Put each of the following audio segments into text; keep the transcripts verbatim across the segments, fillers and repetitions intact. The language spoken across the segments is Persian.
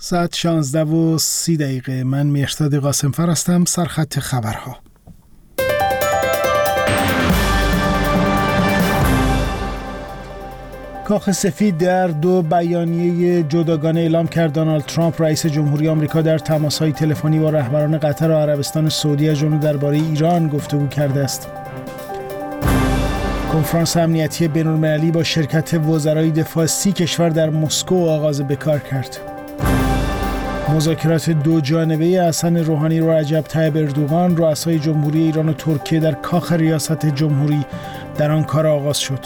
ساعت شانزده و سی دقیقه. من مهرداد قاسمفر هستم. سرخط خبرها. کاخ سفید در دو بیانیه جداگانه اعلام کرد دونالد ترامپ رئیس جمهوری آمریکا در تماس‌های تلفنی با رهبران قطر و عربستان سعودی از جمله درباره ایران گفتگو کرده است. کنفرانس امنیتی بین‌المللی با شرکت وزرای دفاع سی کشور در مسکو آغاز به کار کرد. مذاکرات دو جانبه حسن روحانی و رجب طیب اردوغان رؤسای جمهوری ایران و ترکیه در کاخ ریاست جمهوری در آنکارا آغاز شد.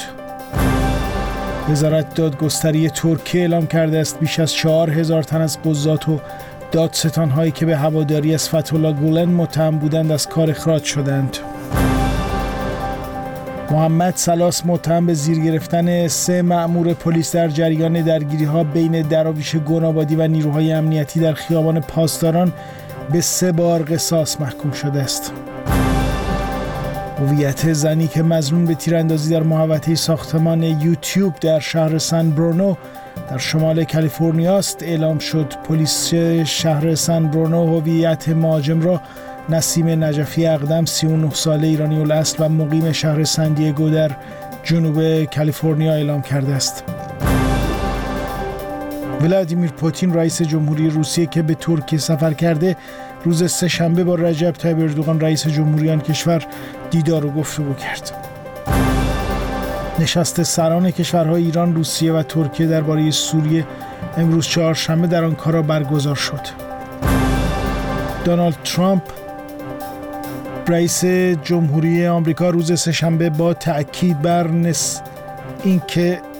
وزارت دادگستری ترکیه اعلام کرده است بیش از چهار هزار تن از قضات و دادستان‌هایی که به هواداری از فتح‌الله گولن متهم بودند از کار اخراج شدند. محمد سلاس متهم به زیر گرفتن سه مأمور پلیس در جریان درگیری‌ها بین دراویش گل‌آبادی و نیروهای امنیتی در خیابان پاسداران به سه بار قصاص محکوم شده است. هویت زنی که مظنون به تیراندازی در محوطه ساختمان یوتیوب در شهر سان برونو در شمال کالیفرنیا است اعلام شد. پلیس شهر سان برونو هویت مهاجم را نسیم نجفی اقدم سی و نه ساله ایرانی الاصل و مقیم شهر سان دیگو در جنوب کالیفرنیا اعلام کرده است. ولادیمیر پوتین رئیس جمهوری روسیه که به ترکیه سفر کرده روز سه‌شنبه با رجب طیب اردوغان رئیس جمهوری آن کشور دیدار و گفتگو کرد. نشست سران کشورهای ایران، روسیه و ترکیه درباره سوریه امروز چهارشنبه در آنکارا برگزار شد. دونالد ترامپ رئیس جمهوری آمریکا روز سه‌شنبه با تأکید بر نس اینکه